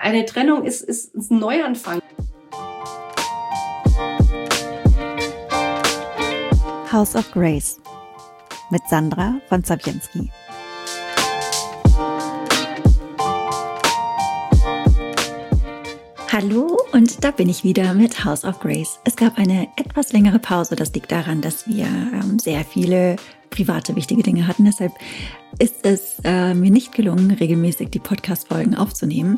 eine Trennung ist ein Neuanfang. House of Grace mit Sandra von Zabienski. Hallo, und da bin ich wieder mit House of Grace. Es gab eine etwas längere Pause. Das liegt daran, dass wir sehr viele private, wichtige Dinge hatten. Deshalb ist es mir nicht gelungen, regelmäßig die Podcast-Folgen aufzunehmen.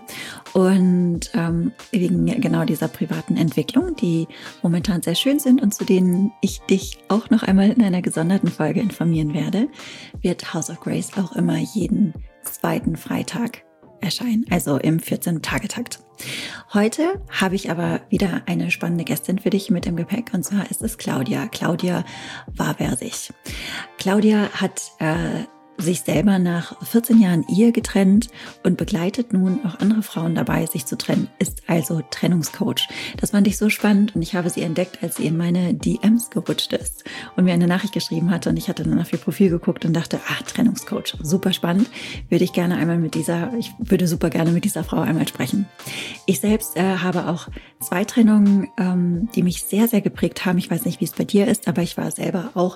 Und wegen genau dieser privaten Entwicklung, die momentan sehr schön sind und zu denen ich dich auch noch einmal in einer gesonderten Folge informieren werde, wird House of Grace auch immer jeden zweiten Freitag erscheinen, also im 14-Tage-Takt. Heute habe ich aber wieder eine spannende Gästin für dich mit im Gepäck, und zwar ist es Claudia. Claudia Waversich. Claudia hat sich selber nach 14 Jahren Ehe getrennt und begleitet nun auch andere Frauen dabei, sich zu trennen, ist also Trennungscoach. Das fand ich so spannend und ich habe sie entdeckt, als sie in meine DMs gerutscht ist und mir eine Nachricht geschrieben hatte, und ich hatte dann auf ihr Profil geguckt und dachte, Trennungscoach, super spannend, ich würde super gerne mit dieser Frau einmal sprechen. Ich selbst habe auch 2 Trennungen, die mich sehr, sehr geprägt haben. Ich weiß nicht, wie es bei dir ist, aber ich war selber auch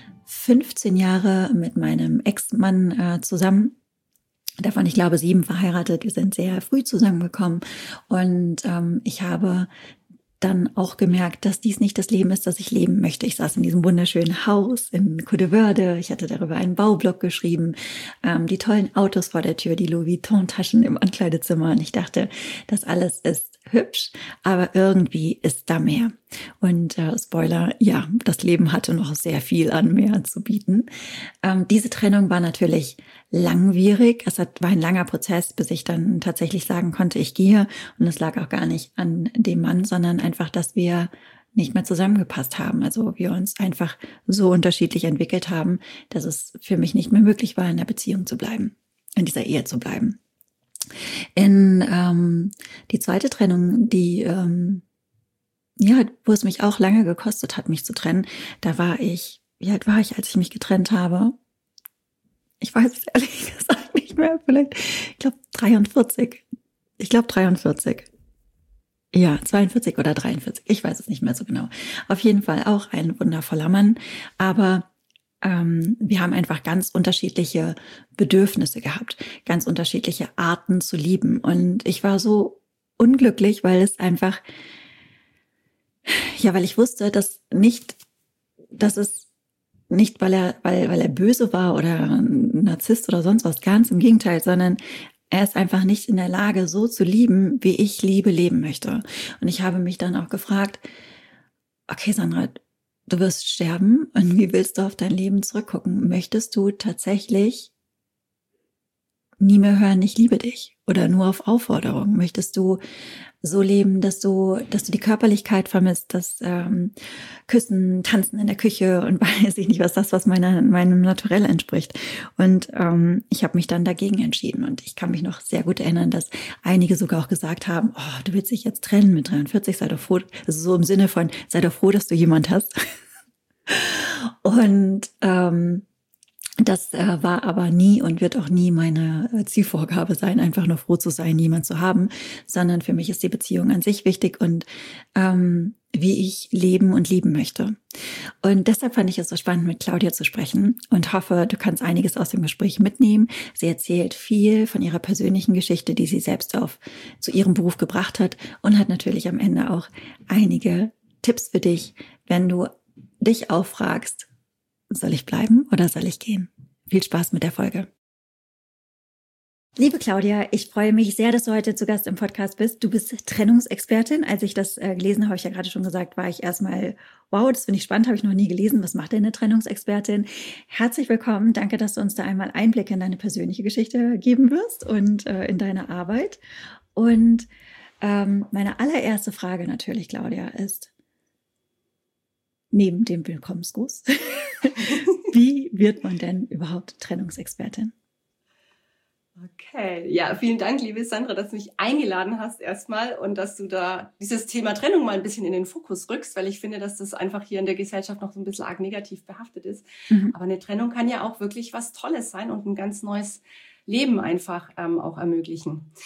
15 Jahre mit meinem Ex-Mann zusammen. Davon, ich glaube, 7 verheiratet. Wir sind sehr früh zusammengekommen. Und ich habe dann auch gemerkt, dass dies nicht das Leben ist, das ich leben möchte. Ich saß in diesem wunderschönen Haus in Coedevörde. Ich hatte darüber einen Baublock geschrieben, die tollen Autos vor der Tür, die Louis Vuitton-Taschen im Ankleidezimmer. Und ich dachte, das alles ist hübsch, aber irgendwie ist da mehr. Und Spoiler, ja, das Leben hatte noch sehr viel an mehr zu bieten. Diese Trennung war natürlich langwierig. War ein langer Prozess, bis ich dann tatsächlich sagen konnte, ich gehe. Und es lag auch gar nicht an dem Mann, sondern einfach, dass wir nicht mehr zusammengepasst haben. Also wir uns einfach so unterschiedlich entwickelt haben, dass es für mich nicht mehr möglich war, in der Beziehung zu bleiben, in dieser Ehe zu bleiben. Die zweite Trennung, wo es mich auch lange gekostet hat, mich zu trennen, wie alt war ich, als ich mich getrennt habe? Ich weiß es ehrlich gesagt nicht mehr, ich glaube 43. Ja, 42 oder 43, ich weiß es nicht mehr so genau. Auf jeden Fall auch ein wundervoller Mann, aber wir haben einfach ganz unterschiedliche Bedürfnisse gehabt, ganz unterschiedliche Arten zu lieben. Und ich war so unglücklich, weil ich wusste, dass es nicht, weil er böse war oder ein Narzisst oder sonst was, ganz im Gegenteil, sondern er ist einfach nicht in der Lage, so zu lieben, wie ich Liebe leben möchte. Und ich habe mich dann auch gefragt, okay, Sandra, du wirst sterben und wie willst du auf dein Leben zurückgucken? Möchtest du tatsächlich nie mehr hören, ich liebe dich? Oder nur auf Aufforderung? Möchtest du so leben, dass du die Körperlichkeit vermisst, das Küssen, Tanzen in der Küche und weiß ich nicht, was meinem Naturell entspricht. Und ich habe mich dann dagegen entschieden. Und ich kann mich noch sehr gut erinnern, dass einige sogar auch gesagt haben, du willst dich jetzt trennen mit 43, sei doch froh, also so im Sinne von, sei doch froh, dass du jemand hast. Und das war aber nie und wird auch nie meine Zielvorgabe sein, einfach nur froh zu sein, jemand zu haben, sondern für mich ist die Beziehung an sich wichtig und wie ich leben und lieben möchte. Und deshalb fand ich es so spannend, mit Claudia zu sprechen und hoffe, du kannst einiges aus dem Gespräch mitnehmen. Sie erzählt viel von ihrer persönlichen Geschichte, die sie selbst zu ihrem Beruf gebracht hat, und hat natürlich am Ende auch einige Tipps für dich, wenn du dich auch fragst, soll ich bleiben oder soll ich gehen? Viel Spaß mit der Folge. Liebe Claudia, ich freue mich sehr, dass du heute zu Gast im Podcast bist. Du bist Trennungsexpertin. Als ich das gelesen habe, ich ja gerade schon gesagt, war ich erstmal, wow, das finde ich spannend, habe ich noch nie gelesen. Was macht denn eine Trennungsexpertin? Herzlich willkommen. Danke, dass du uns da einmal Einblicke in deine persönliche Geschichte geben wirst und in deine Arbeit. Und meine allererste Frage natürlich, Claudia, ist, neben dem Willkommensgruß, wie wird man denn überhaupt Trennungsexpertin? Okay, ja, vielen Dank, liebe Sandra, dass du mich eingeladen hast erstmal und dass du da dieses Thema Trennung mal ein bisschen in den Fokus rückst, weil ich finde, dass das einfach hier in der Gesellschaft noch so ein bisschen arg negativ behaftet ist. Aber eine Trennung kann ja auch wirklich was Tolles sein und ein ganz neues Leben einfach auch ermöglichen.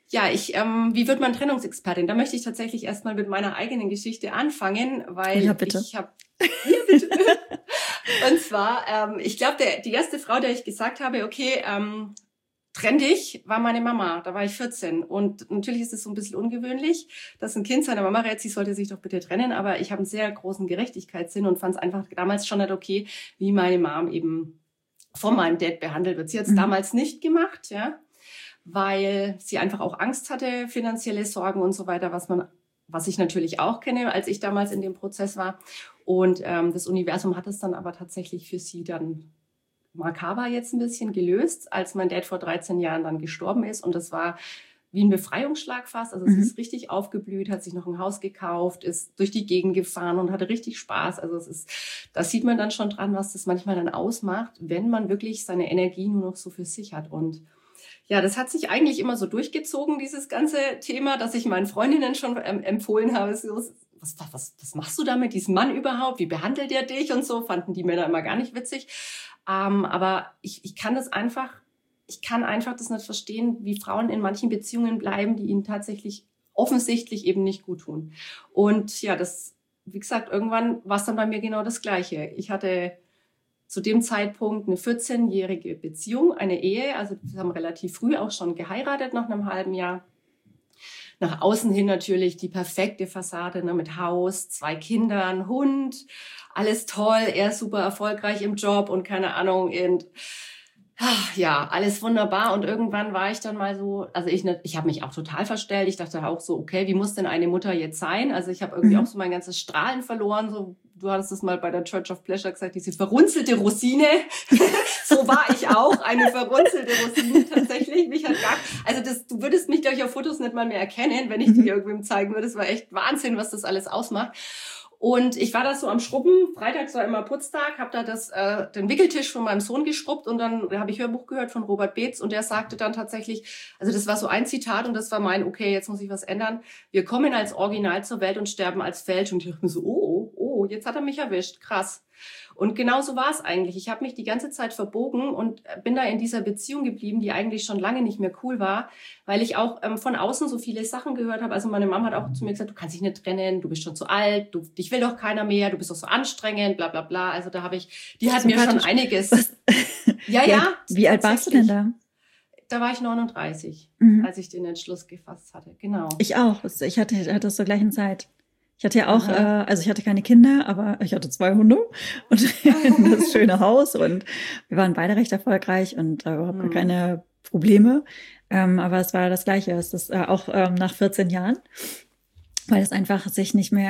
Ja, wie wird man Trennungsexpertin? Da möchte ich tatsächlich erstmal mit meiner eigenen Geschichte anfangen, weil ja, bitte. Ja, bitte. Und zwar, ich glaube, die erste Frau, der ich gesagt habe, okay, trenn dich, war meine Mama. Da war ich 14. Und natürlich ist es so ein bisschen ungewöhnlich, dass ein Kind seiner Mama rät, sie sollte sich doch bitte trennen. Aber ich habe einen sehr großen Gerechtigkeitssinn und fand es einfach damals schon nicht okay, wie meine Mom eben von meinem Dad behandelt wird. Sie hat es damals nicht gemacht, ja, weil sie einfach auch Angst hatte, finanzielle Sorgen und so weiter, was ich natürlich auch kenne, als ich damals in dem Prozess war. Und das Universum hat es dann aber tatsächlich für sie dann makaber jetzt ein bisschen gelöst, als mein Dad vor 13 Jahren dann gestorben ist. Und das war wie ein Befreiungsschlag fast. Also es ist richtig aufgeblüht, hat sich noch ein Haus gekauft, ist durch die Gegend gefahren und hatte richtig Spaß. Also das sieht man dann schon dran, was das manchmal dann ausmacht, wenn man wirklich seine Energie nur noch so für sich hat. Und ja, das hat sich eigentlich immer so durchgezogen, dieses ganze Thema, dass ich meinen Freundinnen schon empfohlen habe, so, was machst du da mit diesem Mann überhaupt? Wie behandelt er dich und so? Fanden die Männer immer gar nicht witzig. Aber ich kann einfach das nicht verstehen, wie Frauen in manchen Beziehungen bleiben, die ihnen tatsächlich offensichtlich eben nicht gut tun. Und ja, wie gesagt, irgendwann war es dann bei mir genau das Gleiche. Ich hatte zu dem Zeitpunkt eine 14-jährige Beziehung, eine Ehe. Also wir haben relativ früh auch schon geheiratet, nach einem halben Jahr. Nach außen hin natürlich die perfekte Fassade, ne, mit Haus, 2 Kindern, Hund, alles toll, er ist super erfolgreich im Job und keine Ahnung, ja, alles wunderbar. Und irgendwann war ich dann mal so, also ich habe mich auch total verstellt. Ich dachte auch so, okay, wie muss denn eine Mutter jetzt sein? Also ich habe irgendwie auch so mein ganzes Strahlen verloren. So, du hattest es mal bei der Church of Pleasure gesagt, diese verrunzelte Rosine. So war ich auch, eine verrunzelte Rosine tatsächlich. Du würdest mich, glaube ich, auf Fotos nicht mal mehr erkennen, wenn ich dir irgendwem zeigen würde. Das war echt Wahnsinn, was das alles ausmacht. Und ich war da so am Schrubben, freitags war immer Putztag, habe da den Wickeltisch von meinem Sohn geschrubbt und dann habe ich Hörbuch gehört von Robert Beetz und der sagte dann tatsächlich, also das war so ein Zitat und das war okay, jetzt muss ich was ändern. Wir kommen als Original zur Welt und sterben als Fälsch. Und ich dachte mir so, oh, jetzt hat er mich erwischt, krass. Und genau so war es eigentlich. Ich habe mich die ganze Zeit verbogen und bin da in dieser Beziehung geblieben, die eigentlich schon lange nicht mehr cool war, weil ich auch von außen so viele Sachen gehört habe. Also meine Mama hat auch zu mir gesagt, du kannst dich nicht trennen, du bist schon zu alt, dich will doch keiner mehr, du bist doch so anstrengend, bla bla bla. Also die hat mir schon einiges. Ja. Wie alt warst du denn da? Da war ich 39, als ich den Entschluss gefasst hatte, genau. Ich auch. Ich hatte zur gleichen Zeit. Ich hatte ja auch, also ich hatte keine Kinder, aber ich hatte 2 Hunde und das schöne Haus und wir waren beide recht erfolgreich und überhaupt keine Probleme. Aber es war das Gleiche. Es ist auch nach 14 Jahren, weil es einfach es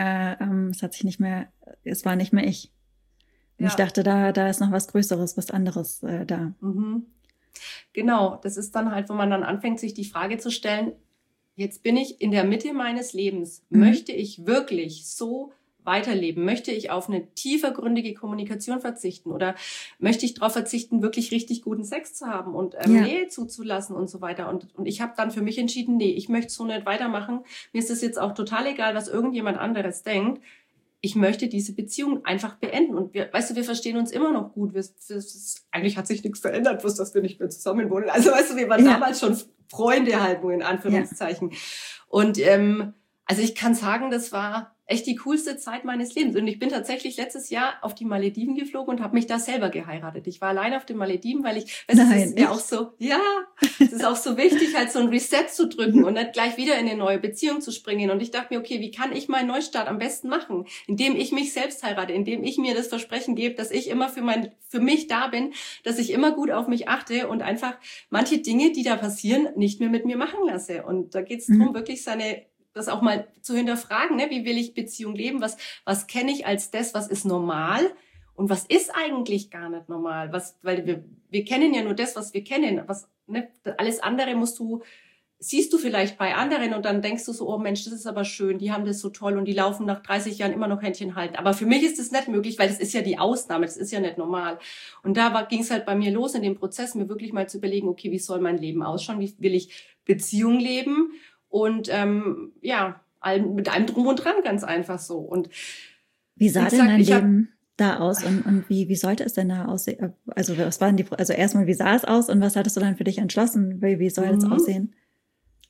war nicht mehr ich. Und ich dachte, da ist noch was Größeres, was anderes da. Genau, das ist dann halt, wo man dann anfängt, sich die Frage zu stellen, jetzt bin ich in der Mitte meines Lebens. Möchte ich wirklich so weiterleben? Möchte ich auf eine tiefergründige Kommunikation verzichten? Oder möchte ich darauf verzichten, wirklich richtig guten Sex zu haben und Nähe zuzulassen und so weiter? Und ich habe dann für mich entschieden, nee, ich möchte so nicht weitermachen. Mir ist es jetzt auch total egal, was irgendjemand anderes denkt. Ich möchte diese Beziehung einfach beenden. Und wir verstehen uns immer noch gut. Eigentlich hat sich nichts verändert, bloß dass wir nicht mehr zusammen wohnen. Also wir waren damals schon Freunde halt, nur in Anführungszeichen. Ja. Und also ich kann sagen, das war echt die coolste Zeit meines Lebens. Und ich bin tatsächlich letztes Jahr auf die Malediven geflogen und habe mich da selber geheiratet. Ich war alleine auf den Malediven, weil es ist ja auch so, es ist auch so wichtig, halt so ein Reset zu drücken und nicht gleich wieder in eine neue Beziehung zu springen. Und ich dachte mir, okay, wie kann ich meinen Neustart am besten machen? Indem ich mich selbst heirate, indem ich mir das Versprechen gebe, dass ich immer für mich da bin, dass ich immer gut auf mich achte und einfach manche Dinge, die da passieren, nicht mehr mit mir machen lasse. Und da geht es darum, wirklich das auch mal zu hinterfragen, ne? Wie will ich Beziehung leben? Was kenne ich als das, was ist normal? Und was ist eigentlich gar nicht normal? Weil wir kennen ja nur das, was wir kennen. Alles andere siehst du vielleicht bei anderen und dann denkst du so, oh Mensch, das ist aber schön, die haben das so toll und die laufen nach 30 Jahren immer noch Händchen halten. Aber für mich ist das nicht möglich, weil das ist ja die Ausnahme, das ist ja nicht normal. Und da ging es halt bei mir los in dem Prozess, mir wirklich mal zu überlegen, okay, wie soll mein Leben ausschauen? Wie will ich Beziehung leben? Und mit allem Drum und Dran, ganz einfach so. Und wie sah denn dein Leben da aus und wie sollte es denn da aussehen? Also was waren erstmal, wie sah es aus und was hattest du dann für dich entschlossen? Wie soll es aussehen?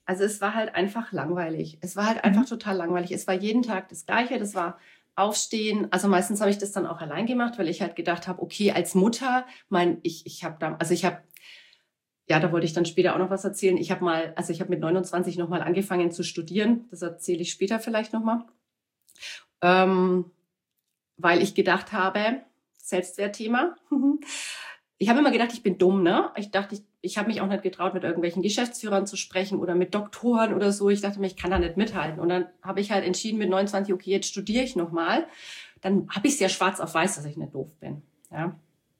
Also es war halt einfach langweilig. Es war halt einfach total langweilig. Es war jeden Tag das Gleiche. Das war Aufstehen. Also meistens habe ich das dann auch allein gemacht, weil ich halt gedacht habe, okay, als Mutter, da wollte ich dann später auch noch was erzählen. Ich habe mit 29 nochmal angefangen zu studieren. Das erzähle ich später vielleicht nochmal. Weil ich gedacht habe, Selbstwertthema. Ich habe immer gedacht, ich bin dumm, ne? Ich dachte, ich habe mich auch nicht getraut, mit irgendwelchen Geschäftsführern zu sprechen oder mit Doktoren oder so. Ich dachte mir, ich kann da nicht mithalten. Und dann habe ich halt entschieden mit 29, okay, jetzt studiere ich nochmal. Dann habe ich es ja schwarz auf weiß, dass ich nicht doof bin. Ja.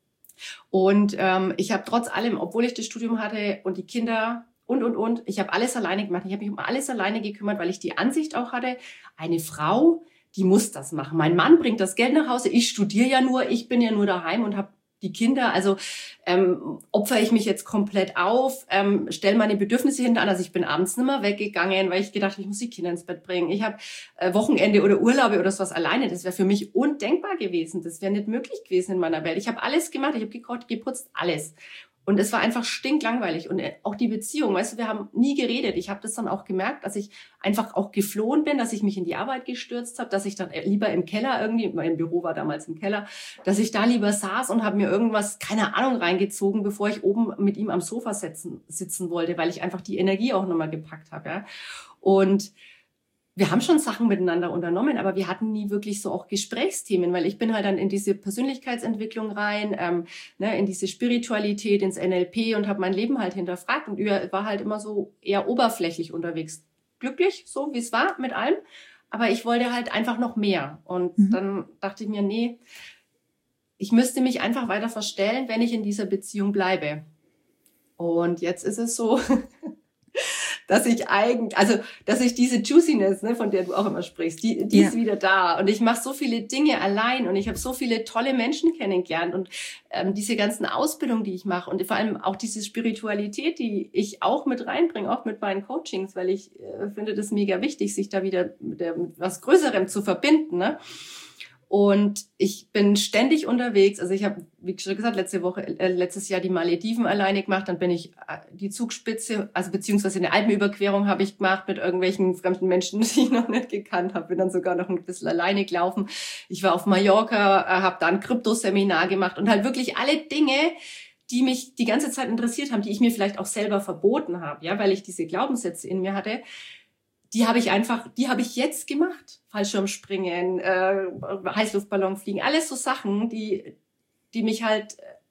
Und ich habe trotz allem, obwohl ich das Studium hatte und die Kinder und, ich habe alles alleine gemacht. Ich habe mich um alles alleine gekümmert, weil ich die Ansicht auch hatte, eine Frau, die muss das machen. Mein Mann bringt das Geld nach Hause, ich studiere ja nur, ich bin ja nur daheim und habe die Kinder, also opfere ich mich jetzt komplett auf, stelle meine Bedürfnisse hinter an. Also ich bin abends nicht mehr weggegangen, weil ich gedacht habe, ich muss die Kinder ins Bett bringen. Ich habe Wochenende oder Urlaube oder sowas alleine. Das wäre für mich undenkbar gewesen. Das wäre nicht möglich gewesen in meiner Welt. Ich habe alles gemacht, ich habe gekocht, geputzt, alles. Und es war einfach stinklangweilig. Und auch die Beziehung, weißt du, wir haben nie geredet. Ich habe das dann auch gemerkt, dass ich einfach auch geflohen bin, dass ich mich in die Arbeit gestürzt habe, dass ich dann lieber im Keller irgendwie, mein Büro war damals im Keller, dass ich da lieber saß und habe mir irgendwas, keine Ahnung, reingezogen, bevor ich oben mit ihm am Sofa sitzen wollte, weil ich einfach die Energie auch nochmal gepackt habe. Ja? Und wir haben schon Sachen miteinander unternommen, aber wir hatten nie wirklich so auch Gesprächsthemen, weil ich bin halt dann in diese Persönlichkeitsentwicklung rein, in diese Spiritualität, ins NLP und habe mein Leben halt hinterfragt und war halt immer so eher oberflächlich unterwegs. Glücklich, so wie es war mit allem, aber ich wollte halt einfach noch mehr. Und dann dachte ich mir, nee, ich müsste mich einfach weiter verstellen, wenn ich in dieser Beziehung bleibe. Und jetzt ist es so... dass ich diese Juiciness, ne, von der du auch immer sprichst, die ist wieder da. Und ich mache so viele Dinge allein und ich habe so viele tolle Menschen kennengelernt und diese ganzen Ausbildungen, die ich mache und vor allem auch diese Spiritualität, die ich auch mit reinbringe, auch mit meinen Coachings, weil ich finde das mega wichtig, sich da wieder mit was Größerem zu verbinden, ne? Und ich bin ständig unterwegs. Also ich habe, wie schon gesagt, letztes Jahr die Malediven alleine gemacht. Dann bin ich die Zugspitze, also beziehungsweise eine Alpenüberquerung habe ich gemacht mit irgendwelchen fremden Menschen, die ich noch nicht gekannt habe. Bin dann sogar noch ein bisschen alleine gelaufen. Ich war auf Mallorca, habe da ein Kryptoseminar gemacht und halt wirklich alle Dinge, die mich die ganze Zeit interessiert haben, die ich mir vielleicht auch selber verboten habe, ja, weil ich diese Glaubenssätze in mir hatte. Die habe ich jetzt gemacht. Fallschirmspringen, Heißluftballon fliegen, alles so Sachen, die mich halt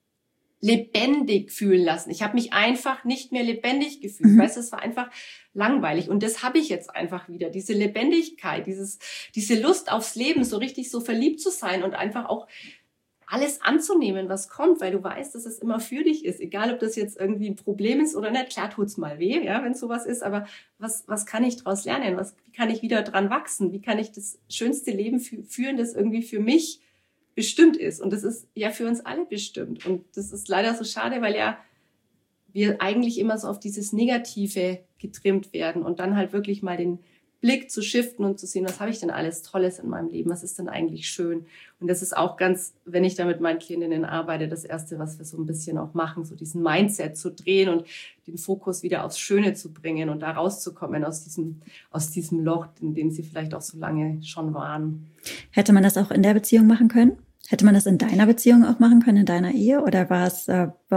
lebendig fühlen lassen. Ich habe mich einfach nicht mehr lebendig gefühlt. Weißt du, es war einfach langweilig. Und das habe ich jetzt einfach wieder. Diese Lebendigkeit, diese Lust aufs Leben, so richtig so verliebt zu sein und einfach auch alles anzunehmen, was kommt, weil du weißt, dass es immer für dich ist. Egal, ob das jetzt irgendwie ein Problem ist oder nicht. Klar tut's mal weh, ja, wenn sowas ist. Aber was kann ich daraus lernen? Wie kann ich wieder dran wachsen? Wie kann ich das schönste Leben führen, das irgendwie für mich bestimmt ist? Und das ist ja für uns alle bestimmt. Und das ist leider so schade, weil ja wir eigentlich immer so auf dieses Negative getrimmt werden und dann halt wirklich mal den Blick zu shiften und zu sehen, was habe ich denn alles Tolles in meinem Leben, was ist denn eigentlich schön. Und das ist auch ganz, wenn ich da mit meinen Klientinnen arbeite, das Erste, was wir so ein bisschen auch machen, so diesen Mindset zu drehen und den Fokus wieder aufs Schöne zu bringen und da rauszukommen aus diesem Loch, in dem sie vielleicht auch so lange schon waren. Hätte man das auch in der Beziehung machen können? Hätte man das in deiner Beziehung auch machen können, in deiner Ehe? Oder war es,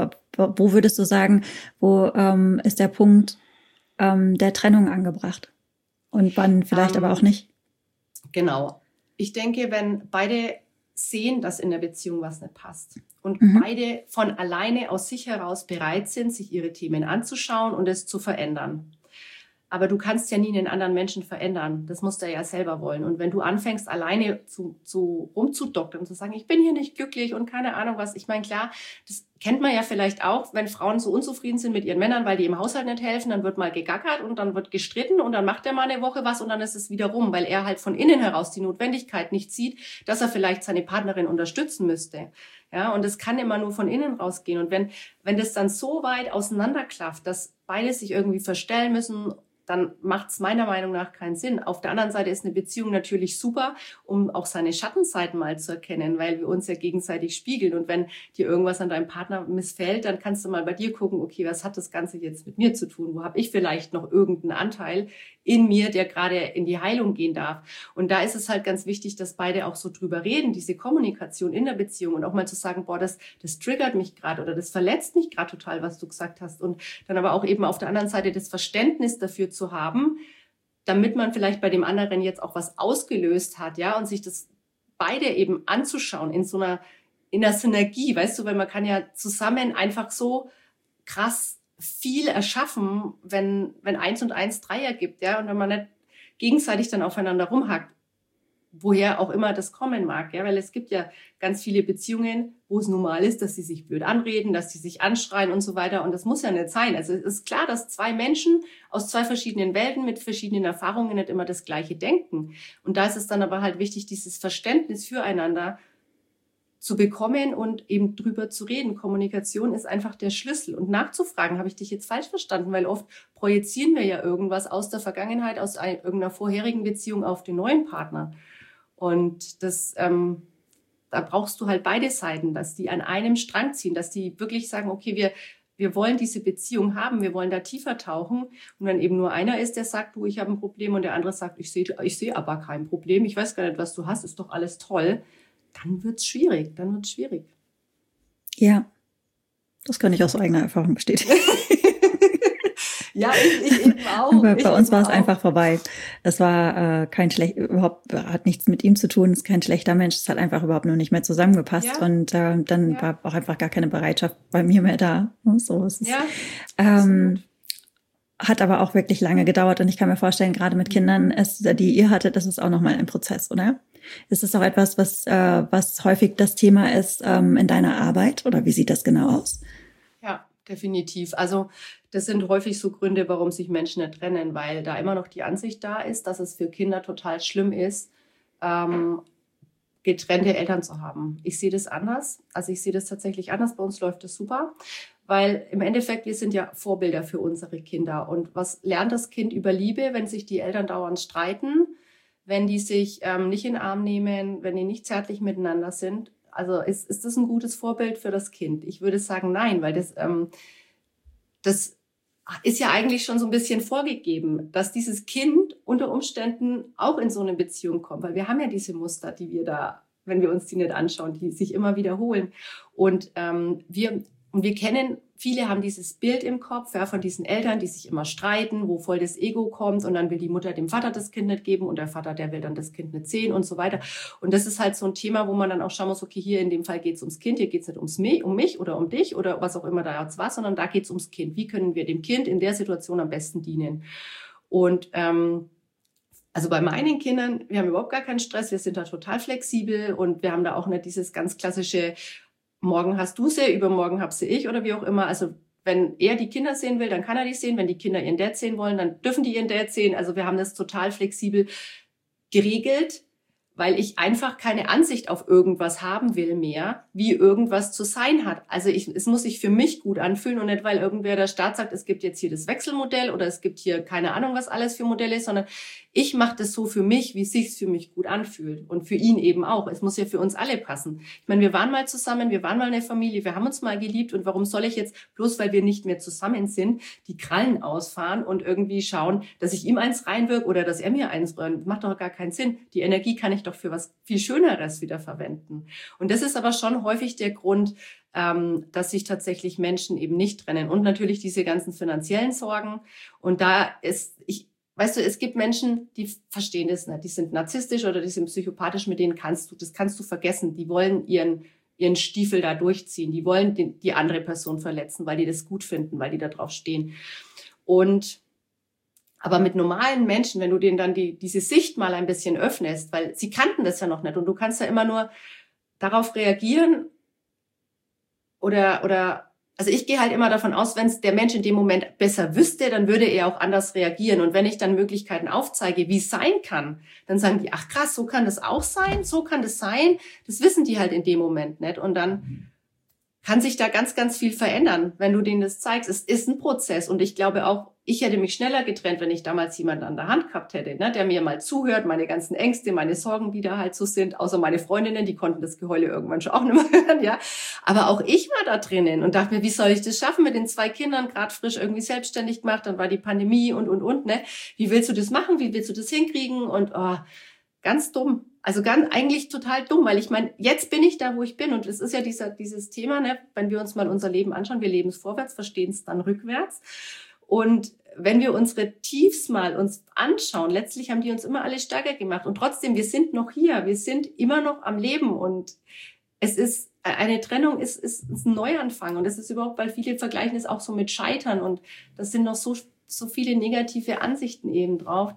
wo würdest du sagen, wo ist der Punkt der Trennung angebracht? Und wann vielleicht aber auch nicht? Genau. Ich denke, wenn beide sehen, dass in der Beziehung was nicht passt und beide von alleine aus sich heraus bereit sind, sich ihre Themen anzuschauen und es zu verändern. Aber du kannst ja nie einen anderen Menschen verändern. Das musst du ja selber wollen. Und wenn du anfängst, alleine rumzudoktern und zu sagen, ich bin hier nicht glücklich und keine Ahnung was. Ich meine, klar, das kennt man ja vielleicht auch, wenn Frauen so unzufrieden sind mit ihren Männern, weil die im Haushalt nicht helfen, dann wird mal gegackert und dann wird gestritten und dann macht er mal eine Woche was und dann ist es wieder rum, weil er halt von innen heraus die Notwendigkeit nicht sieht, dass er vielleicht seine Partnerin unterstützen müsste. Ja, und es kann immer nur von innen rausgehen. Und wenn das dann so weit auseinanderklafft, dass beide sich irgendwie verstellen müssen, dann macht es meiner Meinung nach keinen Sinn. Auf der anderen Seite ist eine Beziehung natürlich super, um auch seine Schattenseiten mal zu erkennen, weil wir uns ja gegenseitig spiegeln. Und wenn dir irgendwas an deinem Partner missfällt, dann kannst du mal bei dir gucken, okay, was hat das Ganze jetzt mit mir zu tun? Wo habe ich vielleicht noch irgendeinen Anteil in mir, der gerade in die Heilung gehen darf? Und da ist es halt ganz wichtig, dass beide auch so drüber reden, diese Kommunikation in der Beziehung und auch mal zu sagen, boah, das triggert mich gerade oder das verletzt mich gerade total, was du gesagt hast. Und dann aber auch eben auf der anderen Seite das Verständnis dafür zu haben, damit man vielleicht bei dem anderen jetzt auch was ausgelöst hat, ja, und sich das beide eben anzuschauen in der Synergie, weißt du, weil man kann ja zusammen einfach so krass viel erschaffen, wenn 1 und 1 3 ergibt, ja, und wenn man nicht gegenseitig dann aufeinander rumhackt, woher auch immer das kommen mag, ja, weil es gibt ja ganz viele Beziehungen, wo es normal ist, dass sie sich blöd anreden, dass sie sich anschreien und so weiter, und das muss ja nicht sein. Also es ist klar, dass 2 Menschen aus 2 verschiedenen Welten mit verschiedenen Erfahrungen nicht immer das Gleiche denken, und da ist es dann aber halt wichtig, dieses Verständnis füreinander zu bekommen und eben drüber zu reden. Kommunikation ist einfach der Schlüssel, und nachzufragen, habe ich dich jetzt falsch verstanden, weil oft projizieren wir ja irgendwas aus der Vergangenheit, aus irgendeiner vorherigen Beziehung auf den neuen Partner. Und das, da brauchst du halt beide Seiten, dass die an einem Strang ziehen, dass die wirklich sagen, okay, wir wollen diese Beziehung haben, wir wollen da tiefer tauchen. Und wenn eben nur einer ist, der sagt, du, ich habe ein Problem, und der andere sagt, ich sehe aber kein Problem, ich weiß gar nicht, was du hast, ist doch alles toll, dann wird's schwierig, Ja, das kann ich aus eigener Erfahrung bestätigen. Ja, ich eben auch. Aber bei uns war es einfach vorbei. Es war hat nichts mit ihm zu tun, es ist kein schlechter Mensch, es hat einfach überhaupt nur nicht mehr zusammengepasst. Ja. Und dann war auch einfach gar keine Bereitschaft bei mir mehr da. So ist es. Ja, hat aber auch wirklich lange gedauert, und ich kann mir vorstellen, gerade mit Kindern, die ihr hattet, das ist auch nochmal ein Prozess, oder? Ist es auch etwas, was häufig das Thema ist in deiner Arbeit, oder wie sieht das genau aus? Ja, definitiv. Also das sind häufig so Gründe, warum sich Menschen nicht trennen, weil da immer noch die Ansicht da ist, dass es für Kinder total schlimm ist, getrennte Eltern zu haben. Ich sehe das anders. Also ich sehe das tatsächlich anders. Bei uns läuft das super, weil im Endeffekt, wir sind ja Vorbilder für unsere Kinder. Und was lernt das Kind über Liebe, wenn sich die Eltern dauernd streiten, wenn die sich nicht in den Arm nehmen, wenn die nicht zärtlich miteinander sind? Also ist das ein gutes Vorbild für das Kind? Ich würde sagen, nein, weil das ist ja eigentlich schon so ein bisschen vorgegeben, dass dieses Kind unter Umständen auch in so eine Beziehung kommt, weil wir haben ja diese Muster, die wir da, wenn wir uns die nicht anschauen, die sich immer wiederholen. Und wir kennen, viele haben dieses Bild im Kopf, ja, von diesen Eltern, die sich immer streiten, wo voll das Ego kommt, und dann will die Mutter dem Vater das Kind nicht geben und der Vater, der will dann das Kind nicht sehen und so weiter. Und das ist halt so ein Thema, wo man dann auch schauen muss, okay, hier in dem Fall geht es ums Kind, hier geht es nicht um mich oder um dich oder was auch immer da jetzt war, sondern da geht es ums Kind. Wie können wir dem Kind in der Situation am besten dienen? Und also bei meinen Kindern, wir haben überhaupt gar keinen Stress, wir sind da total flexibel, und wir haben da auch nicht dieses ganz klassische, morgen hast du sie, übermorgen hab sie ich oder wie auch immer. Also wenn er die Kinder sehen will, dann kann er die sehen. Wenn die Kinder ihren Dad sehen wollen, dann dürfen die ihren Dad sehen. Also wir haben das total flexibel geregelt, weil ich einfach keine Ansicht auf irgendwas haben will mehr, wie irgendwas zu sein hat. Also es muss sich für mich gut anfühlen, und nicht, weil irgendwer der Staat sagt, es gibt jetzt hier das Wechselmodell oder es gibt hier keine Ahnung, was alles für Modelle, sondern ich mache das so für mich, wie es sich für mich gut anfühlt, und für ihn eben auch. Es muss ja für uns alle passen. Ich meine, wir waren mal zusammen, wir waren mal eine Familie, wir haben uns mal geliebt, und warum soll ich jetzt, bloß weil wir nicht mehr zusammen sind, die Krallen ausfahren und irgendwie schauen, dass ich ihm eins reinwirke oder dass er mir eins reinwirkt? Macht doch gar keinen Sinn. Die Energie kann ich doch für was viel Schöneres wieder verwenden. Und das ist aber schon häufig der Grund, dass sich tatsächlich Menschen eben nicht trennen. Und natürlich diese ganzen finanziellen Sorgen. Und da weißt du, es gibt Menschen, die verstehen das nicht. Die sind narzisstisch oder die sind psychopathisch, mit denen kannst du vergessen. Die wollen ihren Stiefel da durchziehen. Die wollen die andere Person verletzen, weil die das gut finden, weil die da drauf stehen. Aber mit normalen Menschen, wenn du denen dann diese Sicht mal ein bisschen öffnest, weil sie kannten das ja noch nicht, und du kannst ja immer nur darauf reagieren also ich gehe halt immer davon aus, wenn es der Mensch in dem Moment besser wüsste, dann würde er auch anders reagieren. Und wenn ich dann Möglichkeiten aufzeige, wie es sein kann, dann sagen die, ach krass, so kann das auch sein, so kann das sein. Das wissen die halt in dem Moment nicht. Und dann kann sich da ganz, ganz viel verändern, wenn du denen das zeigst. Es ist ein Prozess und ich glaube auch, ich hätte mich schneller getrennt, wenn ich damals jemanden an der Hand gehabt hätte, ne, der mir mal zuhört, meine ganzen Ängste, meine Sorgen, die da halt so sind, außer meine Freundinnen, die konnten das Geheule irgendwann schon auch nicht mehr hören, ja. Aber auch ich war da drinnen und dachte mir, wie soll ich das schaffen mit den 2 Kindern, gerade frisch irgendwie selbstständig gemacht, dann war die Pandemie und, ne. Wie willst du das machen? Wie willst du das hinkriegen? Und ganz dumm. Also eigentlich total dumm, weil ich meine, jetzt bin ich da, wo ich bin und es ist ja dieses Thema, ne, wenn wir uns mal unser Leben anschauen, wir leben es vorwärts, verstehen es dann rückwärts und wenn wir unsere Tiefs mal uns anschauen, letztlich haben die uns immer alle stärker gemacht und trotzdem, wir sind noch hier, wir sind immer noch am Leben und es ist, eine Trennung ist ein Neuanfang und es ist überhaupt, weil viele vergleichen es auch so mit Scheitern und das sind noch so viele negative Ansichten eben drauf,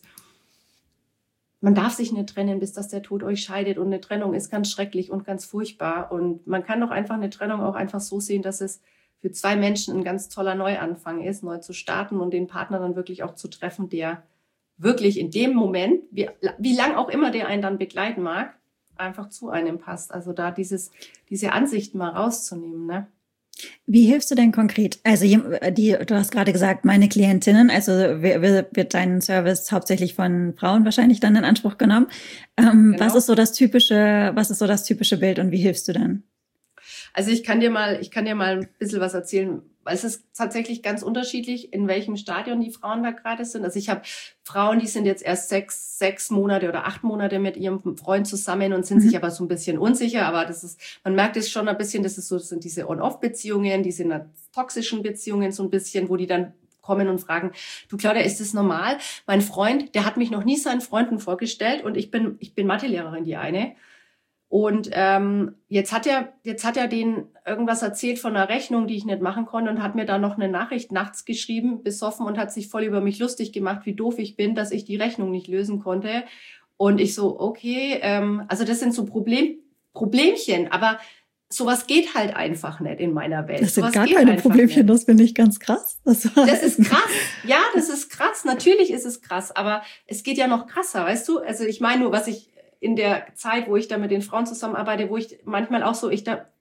man darf sich nicht trennen, bis dass der Tod euch scheidet. Und eine Trennung ist ganz schrecklich und ganz furchtbar. Und man kann doch einfach eine Trennung auch einfach so sehen, dass es für 2 Menschen ein ganz toller Neuanfang ist, neu zu starten und den Partner dann wirklich auch zu treffen, der wirklich in dem Moment, wie lang auch immer der einen dann begleiten mag, einfach zu einem passt. Also da diese Ansichten mal rauszunehmen, ne? Wie hilfst du denn konkret? Also du hast gerade gesagt, meine Klientinnen, also wird dein Service hauptsächlich von Frauen wahrscheinlich dann in Anspruch genommen. Genau. Was ist so das typische Bild und wie hilfst du dann? Also ich kann dir mal ein bisschen was erzählen, weil es ist tatsächlich ganz unterschiedlich, in welchem Stadion die Frauen da gerade sind. Also ich habe Frauen, die sind jetzt erst 6 Monate oder 8 Monate mit ihrem Freund zusammen und sind sich aber so ein bisschen unsicher. Aber man merkt es schon ein bisschen, das sind diese On-Off-Beziehungen, diese toxischen Beziehungen so ein bisschen, wo die dann kommen und fragen, du Claudia, ist das normal? Mein Freund, der hat mich noch nie seinen Freunden vorgestellt und ich bin Mathelehrerin, die eine. Und jetzt hat er denen irgendwas erzählt von einer Rechnung, die ich nicht machen konnte und hat mir dann noch eine Nachricht nachts geschrieben, besoffen und hat sich voll über mich lustig gemacht, wie doof ich bin, dass ich die Rechnung nicht lösen konnte. Und ich so, okay, also das sind so Problemchen, aber sowas geht halt einfach nicht in meiner Welt. Das sind gar keine Problemchen, das finde ich ganz krass. Das ist krass. Ja, das ist krass. Natürlich ist es krass, aber es geht ja noch krasser, weißt du? Also ich meine nur, was ich in der Zeit, wo ich da mit den Frauen zusammenarbeite, wo ich manchmal auch so,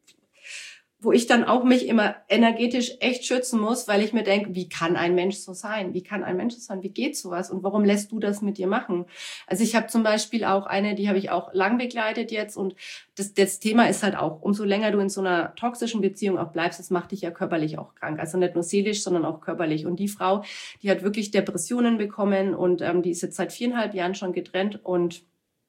wo ich dann auch mich immer energetisch echt schützen muss, weil ich mir denke, wie kann ein Mensch so sein? Wie kann ein Mensch so sein? Wie geht sowas? Und warum lässt du das mit dir machen? Also ich habe zum Beispiel auch eine, die habe ich auch lang begleitet jetzt und das Thema ist halt auch, umso länger du in so einer toxischen Beziehung auch bleibst, das macht dich ja körperlich auch krank. Also nicht nur seelisch, sondern auch körperlich. Und die Frau, die hat wirklich Depressionen bekommen und die ist jetzt seit 4,5 Jahren schon getrennt und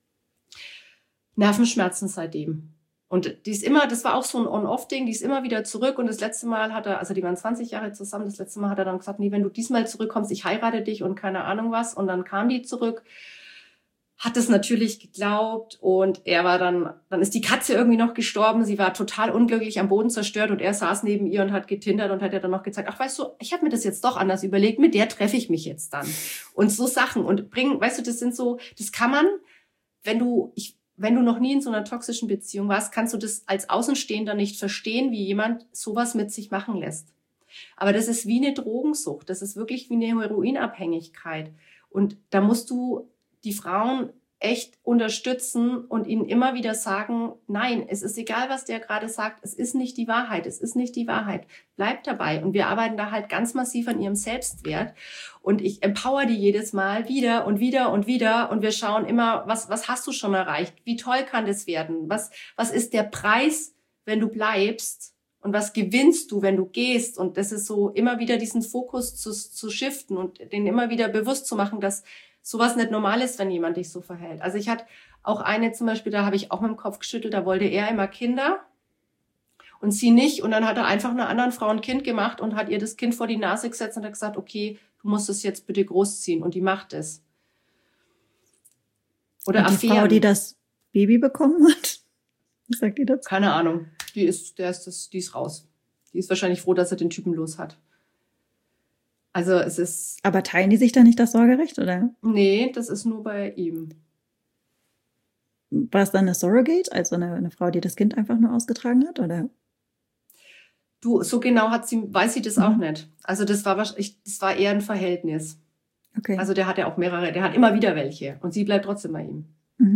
Nervenschmerzen seitdem. Und das war auch so ein On-Off-Ding, die ist immer wieder zurück und das letzte Mal die waren 20 Jahre zusammen, das letzte Mal hat er dann gesagt, nee, wenn du diesmal zurückkommst, ich heirate dich und keine Ahnung was. Und dann kam die zurück, hat es natürlich geglaubt und er war dann ist die Katze irgendwie noch gestorben, sie war total unglücklich, am Boden zerstört und er saß neben ihr und hat getindert und hat ihr dann noch gezeigt, ach weißt du, ich habe mir das jetzt doch anders überlegt, mit der treffe ich mich jetzt dann. Und so Sachen und weißt du, das kann man, wenn du noch nie in so einer toxischen Beziehung warst, kannst du das als Außenstehender nicht verstehen, wie jemand sowas mit sich machen lässt. Aber das ist wie eine Drogensucht. Das ist wirklich wie eine Heroinabhängigkeit. Und da musst du die Frauen echt unterstützen und ihnen immer wieder sagen, nein, es ist egal, was der gerade sagt, es ist nicht die Wahrheit, es ist nicht die Wahrheit. Bleib dabei. Und wir arbeiten da halt ganz massiv an ihrem Selbstwert. Und ich empower die jedes Mal wieder und wieder und wieder. Und wir schauen immer, was hast du schon erreicht? Wie toll kann das werden? Was ist der Preis, wenn du bleibst? Und was gewinnst du, wenn du gehst? Und das ist so, immer wieder diesen Fokus zu shiften und den immer wieder bewusst zu machen, dass sowas nicht normal ist, wenn jemand dich so verhält. Also ich hatte auch eine zum Beispiel, da habe ich auch mit dem Kopf geschüttelt, da wollte er immer Kinder und sie nicht. Und dann hat er einfach einer anderen Frau ein Kind gemacht und hat ihr das Kind vor die Nase gesetzt und hat gesagt, okay, du musst es jetzt bitte großziehen. Und die macht es. Oder und die Frau, die das Baby bekommen hat? Was sagt die dazu? Keine Ahnung. Die ist raus. Die ist wahrscheinlich froh, dass er den Typen los hat. Also es ist... Aber teilen die sich da nicht das Sorgerecht, oder? Nee, das ist nur bei ihm. War es dann eine Surrogate, also eine Frau, die das Kind einfach nur ausgetragen hat, oder? Du, so genau weiß sie das auch nicht. Also das war eher ein Verhältnis. Okay. Also der hat ja auch mehrere, der hat immer wieder welche und sie bleibt trotzdem bei ihm. Mhm.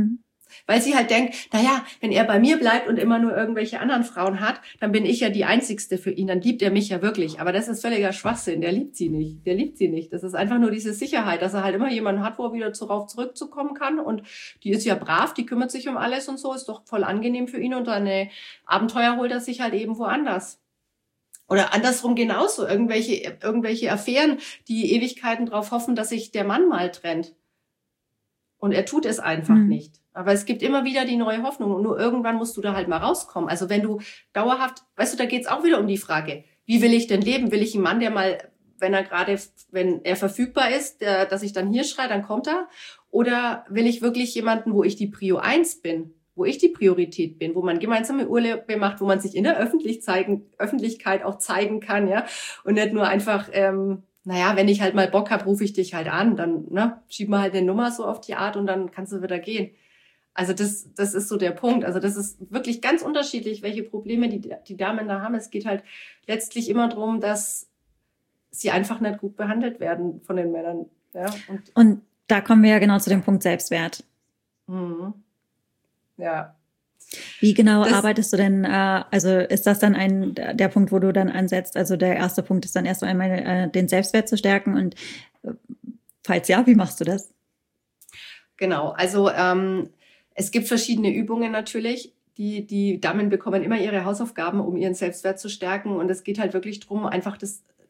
Weil sie halt denkt, naja, wenn er bei mir bleibt und immer nur irgendwelche anderen Frauen hat, dann bin ich ja die Einzigste für ihn, dann liebt er mich ja wirklich. Aber das ist völliger Schwachsinn, der liebt sie nicht. Das ist einfach nur diese Sicherheit, dass er halt immer jemanden hat, wo er wieder darauf zurückzukommen kann. Und die ist ja brav, die kümmert sich um alles und so, ist doch voll angenehm für ihn. Und seine Abenteuer holt er sich halt eben woanders. Oder andersrum genauso, irgendwelche Affären, die Ewigkeiten drauf hoffen, dass sich der Mann mal trennt. Und er tut es einfach nicht. Aber es gibt immer wieder die neue Hoffnung. Und nur irgendwann musst du da halt mal rauskommen. Also wenn du dauerhaft, weißt du, da geht's auch wieder um die Frage, wie will ich denn leben? Will ich einen Mann, der mal, wenn er verfügbar ist, dass ich dann hier schreie, dann kommt er? Oder will ich wirklich jemanden, wo ich die Prio 1 bin? Wo ich die Priorität bin, wo man gemeinsame Urlaube macht, wo man sich in der Öffentlichkeit auch zeigen kann, ja? Und nicht nur einfach, wenn ich halt mal Bock hab, rufe ich dich halt an, dann schieben wir halt eine Nummer so auf die Art und dann kannst du wieder gehen. Also das ist so der Punkt. Also das ist wirklich ganz unterschiedlich, welche Probleme die Damen da haben. Es geht halt letztlich immer darum, dass sie einfach nicht gut behandelt werden von den Männern. Ja? Und da kommen wir ja genau zu dem Punkt Selbstwert. Mhm. Ja. Wie genau arbeitest du denn, also ist das dann der Punkt, wo du dann ansetzt? Also der erste Punkt ist dann erst einmal den Selbstwert zu stärken und falls ja, wie machst du das? Genau, also es gibt verschiedene Übungen natürlich. Die Damen bekommen immer ihre Hausaufgaben, um ihren Selbstwert zu stärken und es geht halt wirklich darum, einfach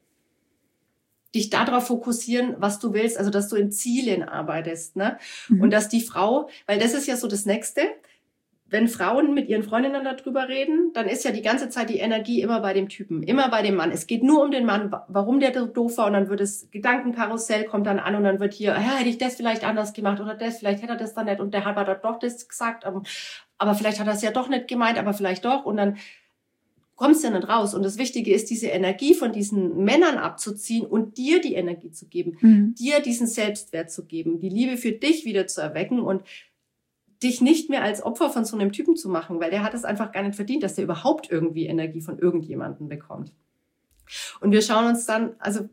dich darauf fokussieren, was du willst, also dass du in Zielen arbeitest, ne? Und dass die Frau, weil das ist ja so das Nächste, wenn Frauen mit ihren Freundinnen darüber reden, dann ist ja die ganze Zeit die Energie immer bei dem Typen, immer bei dem Mann. Es geht nur um den Mann, warum der doof war und dann wird das Gedankenkarussell kommt dann an und dann wird hier, hätte ich das vielleicht anders gemacht oder vielleicht hätte er das dann nicht und der hat aber doch das gesagt, aber vielleicht hat er es ja doch nicht gemeint, aber vielleicht doch und dann kommst du ja nicht raus. Und das Wichtige ist, diese Energie von diesen Männern abzuziehen und dir die Energie zu geben, dir diesen Selbstwert zu geben, die Liebe für dich wieder zu erwecken und dich nicht mehr als Opfer von so einem Typen zu machen, weil der hat es einfach gar nicht verdient, dass der überhaupt irgendwie Energie von irgendjemandem bekommt. Und wir schauen uns dann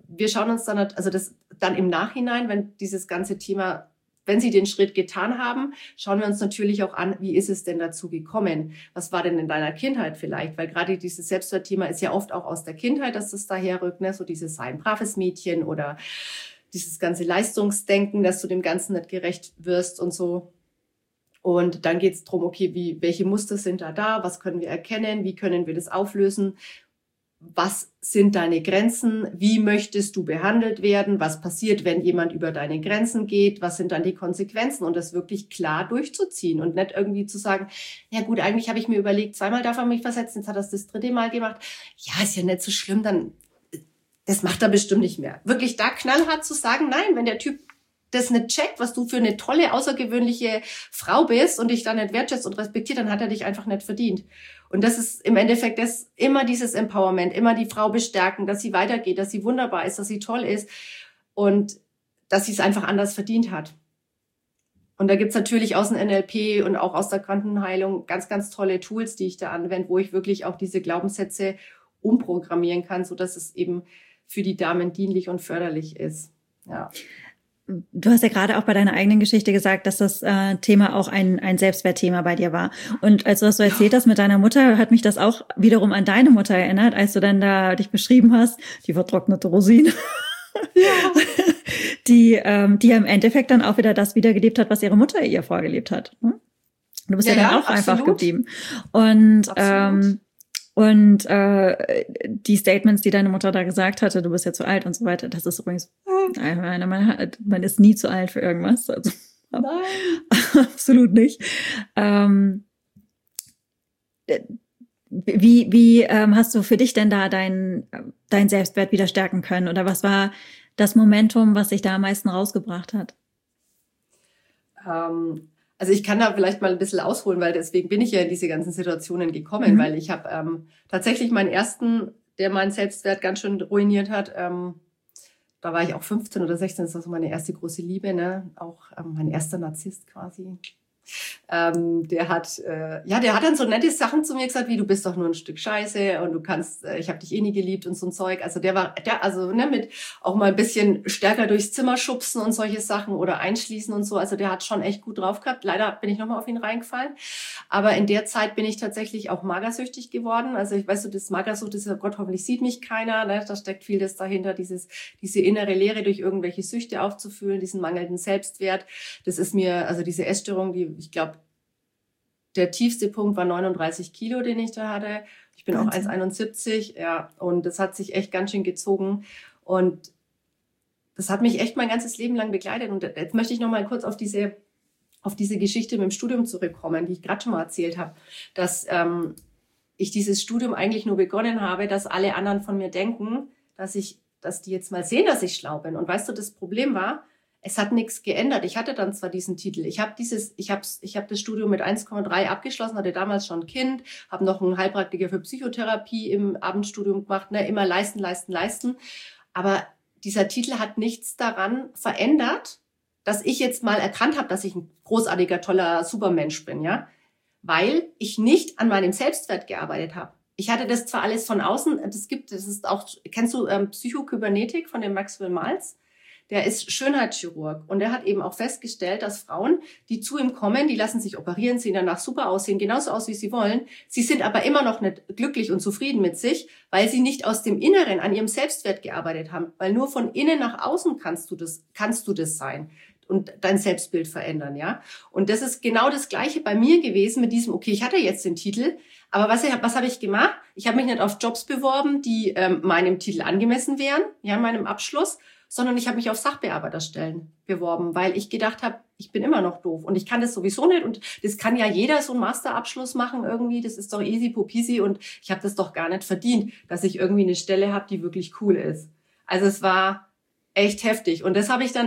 das dann im Nachhinein, wenn dieses ganze Thema, wenn sie den Schritt getan haben, schauen wir uns natürlich auch an, wie ist es denn dazu gekommen? Was war denn in deiner Kindheit vielleicht? Weil gerade dieses Selbstwertthema ist ja oft auch aus der Kindheit, dass das daherrückt, ne? So dieses sei ein braves Mädchen oder dieses ganze Leistungsdenken, dass du dem Ganzen nicht gerecht wirst und so. Und dann geht es darum, okay, welche Muster sind da? Was können wir erkennen? Wie können wir das auflösen? Was sind deine Grenzen? Wie möchtest du behandelt werden? Was passiert, wenn jemand über deine Grenzen geht? Was sind dann die Konsequenzen? Und das wirklich klar durchzuziehen und nicht irgendwie zu sagen, ja gut, eigentlich habe ich mir überlegt, 2-mal darf er mich versetzen, jetzt hat er es das 3. Mal gemacht. Ja, ist ja nicht so schlimm, dann das macht er bestimmt nicht mehr. Wirklich da knallhart zu sagen, nein, wenn der Typ das nicht checkt, was du für eine tolle, außergewöhnliche Frau bist und dich dann nicht wertschätzt und respektiert, dann hat er dich einfach nicht verdient. Und das ist im Endeffekt immer dieses Empowerment, immer die Frau bestärken, dass sie weitergeht, dass sie wunderbar ist, dass sie toll ist und dass sie es einfach anders verdient hat. Und da gibt's natürlich aus dem NLP und auch aus der Quantenheilung ganz, ganz tolle Tools, die ich da anwende, wo ich wirklich auch diese Glaubenssätze umprogrammieren kann, sodass es eben für die Damen dienlich und förderlich ist. Ja. Du hast ja gerade auch bei deiner eigenen Geschichte gesagt, dass das Thema auch ein Selbstwertthema bei dir war. Und als du das so erzählt hast mit deiner Mutter, hat mich das auch wiederum an deine Mutter erinnert, als du dann da dich beschrieben hast, die vertrocknete Rosine. Ja. Die im Endeffekt dann auch wieder das wiedergelebt hat, was ihre Mutter ihr vorgelebt hat. Du bist ja dann auch absolut einfach geblieben. Und die Statements, die deine Mutter da gesagt hatte, du bist ja zu alt und so weiter, das ist übrigens, man ist nie zu alt für irgendwas. Also, absolut nicht. Wie hast du für dich denn da dein Selbstwert wieder stärken können? Oder was war das Momentum, was sich da am meisten rausgebracht hat? Also ich kann da vielleicht mal ein bisschen ausholen, weil deswegen bin ich ja in diese ganzen Situationen gekommen, weil ich habe tatsächlich meinen ersten, der meinen Selbstwert ganz schön ruiniert hat, da war ich auch 15 oder 16, das war so meine erste große Liebe, ne? Auch mein erster Narzisst quasi. Der hat dann so nette Sachen zu mir gesagt, wie du bist doch nur ein Stück Scheiße und du kannst, ich habe dich eh nie geliebt und so ein Zeug. Also mit auch mal ein bisschen stärker durchs Zimmer schubsen und solche Sachen oder einschließen und so. Also der hat schon echt gut drauf gehabt. Leider bin ich nochmal auf ihn reingefallen. Aber in der Zeit bin ich tatsächlich auch magersüchtig geworden. Also ich weiß so, das Magersucht ist ja Gott, hoffentlich sieht mich keiner. Ne? Da steckt vieles dahinter, diese innere Leere durch irgendwelche Süchte aufzufüllen, diesen mangelnden Selbstwert. Das ist mir, also diese Essstörung, ich glaube, der tiefste Punkt war 39 Kilo, den ich da hatte. Ich bin auch 1,71, ja, und das hat sich echt ganz schön gezogen. Und das hat mich echt mein ganzes Leben lang begleitet. Und jetzt möchte ich noch mal kurz auf diese Geschichte mit dem Studium zurückkommen, die ich gerade schon mal erzählt habe, dass ich dieses Studium eigentlich nur begonnen habe, dass alle anderen von mir denken, dass die jetzt mal sehen, dass ich schlau bin. Und weißt du, das Problem war, es hat nichts geändert. Ich hatte dann zwar diesen Titel. Ich habe das Studium mit 1,3 abgeschlossen, hatte damals schon ein Kind, habe noch einen Heilpraktiker für Psychotherapie im Abendstudium gemacht, ne, immer leisten, leisten, leisten. Aber dieser Titel hat nichts daran verändert, dass ich jetzt mal erkannt habe, dass ich ein großartiger, toller Supermensch bin, ja, weil ich nicht an meinem Selbstwert gearbeitet habe. Ich hatte das zwar alles von außen, kennst du Psychokybernetik von dem Maxwell Maltz? Der ist Schönheitschirurg und der hat eben auch festgestellt, dass Frauen, die zu ihm kommen, die lassen sich operieren, sehen danach super aussehen, genauso aus, wie sie wollen. Sie sind aber immer noch nicht glücklich und zufrieden mit sich, weil sie nicht aus dem Inneren an ihrem Selbstwert gearbeitet haben. Weil nur von innen nach außen kannst du das sein und dein Selbstbild verändern, ja. Und das ist genau das Gleiche bei mir gewesen mit diesem, okay, ich hatte jetzt den Titel, aber was habe ich gemacht? Ich habe mich nicht auf Jobs beworben, die meinem Titel angemessen wären, ja, meinem Abschluss, sondern ich habe mich auf Sachbearbeiterstellen beworben, weil ich gedacht habe, ich bin immer noch doof und ich kann das sowieso nicht und das kann ja jeder so einen Masterabschluss machen irgendwie, das ist doch easy popisi und ich habe das doch gar nicht verdient, dass ich irgendwie eine Stelle habe, die wirklich cool ist. Also es war echt heftig und das habe ich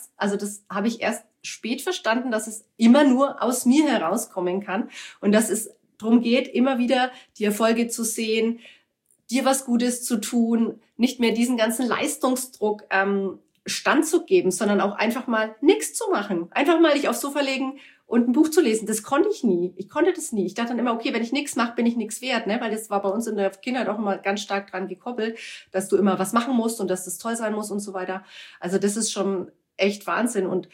erst spät verstanden, dass es immer nur aus mir herauskommen kann und dass es darum geht, immer wieder die Erfolge zu sehen, dir was Gutes zu tun, nicht mehr diesen ganzen Leistungsdruck standzugeben, sondern auch einfach mal nichts zu machen. Einfach mal dich aufs Sofa legen und ein Buch zu lesen. Das konnte ich nie. Ich konnte das nie. Ich dachte dann immer, okay, wenn ich nichts mache, bin ich nichts wert, ne? Weil das war bei uns in der Kindheit auch immer ganz stark dran gekoppelt, dass du immer was machen musst und dass das toll sein muss und so weiter. Also das ist schon echt Wahnsinn. Und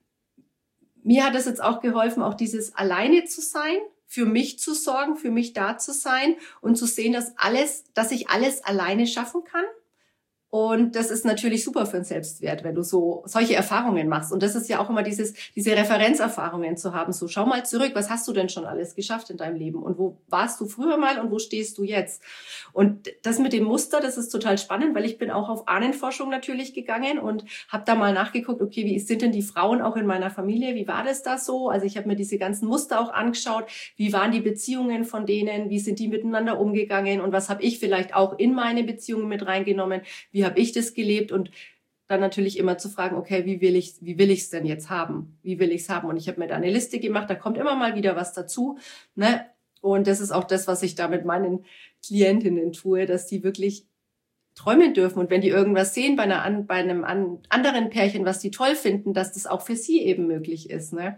mir hat es jetzt auch geholfen, auch dieses alleine zu sein, für mich zu sorgen, für mich da zu sein und zu sehen, dass ich alles alleine schaffen kann. Und das ist natürlich super für den Selbstwert, wenn du solche Erfahrungen machst. Und das ist ja auch immer diese Referenzerfahrungen zu haben. So, schau mal zurück, was hast du denn schon alles geschafft in deinem Leben? Und wo warst du früher mal und wo stehst du jetzt? Und das mit dem Muster, das ist total spannend, weil ich bin auch auf Ahnenforschung natürlich gegangen und habe da mal nachgeguckt, okay, wie sind denn die Frauen auch in meiner Familie? Wie war das da so? Also ich habe mir diese ganzen Muster auch angeschaut. Wie waren die Beziehungen von denen? Wie sind die miteinander umgegangen? Und was habe ich vielleicht auch in meine Beziehungen mit reingenommen? Wie habe ich das gelebt und dann natürlich immer zu fragen, okay, wie will ich's denn jetzt haben? Wie will ich's haben? Und ich habe mir da eine Liste gemacht, da kommt immer mal wieder was dazu, ne? Und das ist auch das, was ich da mit meinen Klientinnen tue, dass die wirklich träumen dürfen und wenn die irgendwas sehen bei einem anderen Pärchen, was die toll finden, dass das auch für sie eben möglich ist, ne?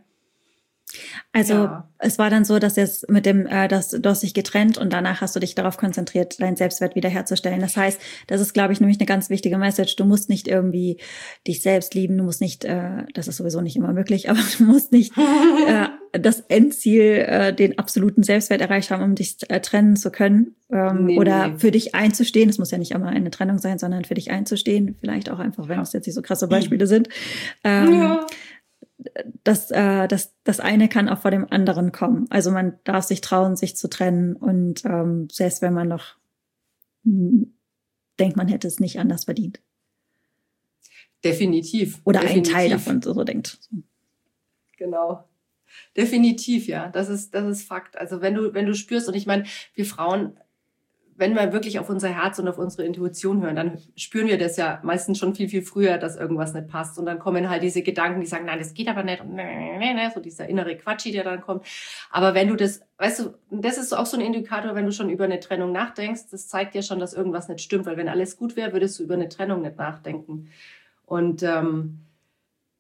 Also es war dann so, dass jetzt mit dem, dass du hast dich getrennt und danach hast du dich darauf konzentriert, deinen Selbstwert wiederherzustellen. Das heißt, das ist, glaube ich, nämlich eine ganz wichtige Message. Du musst nicht irgendwie dich selbst lieben, du musst nicht, das ist sowieso nicht immer möglich, aber du musst nicht das Endziel, den absoluten Selbstwert erreicht haben, um dich trennen zu können oder für dich einzustehen. Das muss ja nicht immer eine Trennung sein, sondern für dich einzustehen. Vielleicht auch einfach, wenn es jetzt nicht so krasse Beispiele sind. Das eine kann auch vor dem anderen kommen. Also man darf sich trauen, sich zu trennen und selbst wenn man noch denkt, man hätte es nicht anders verdient. Definitiv. Oder ein Teil davon so denkt. Genau. Definitiv, ja. Das ist Fakt. Also wenn du spürst, und ich meine, wir Frauen, wenn wir wirklich auf unser Herz und auf unsere Intuition hören, dann spüren wir das ja meistens schon viel, viel früher, dass irgendwas nicht passt. Und dann kommen halt diese Gedanken, die sagen, nein, das geht aber nicht. Und so dieser innere Quatschi, der dann kommt. Aber wenn du das, weißt du, das ist auch so ein Indikator, wenn du schon über eine Trennung nachdenkst, das zeigt ja schon, dass irgendwas nicht stimmt. Weil wenn alles gut wäre, würdest du über eine Trennung nicht nachdenken. Und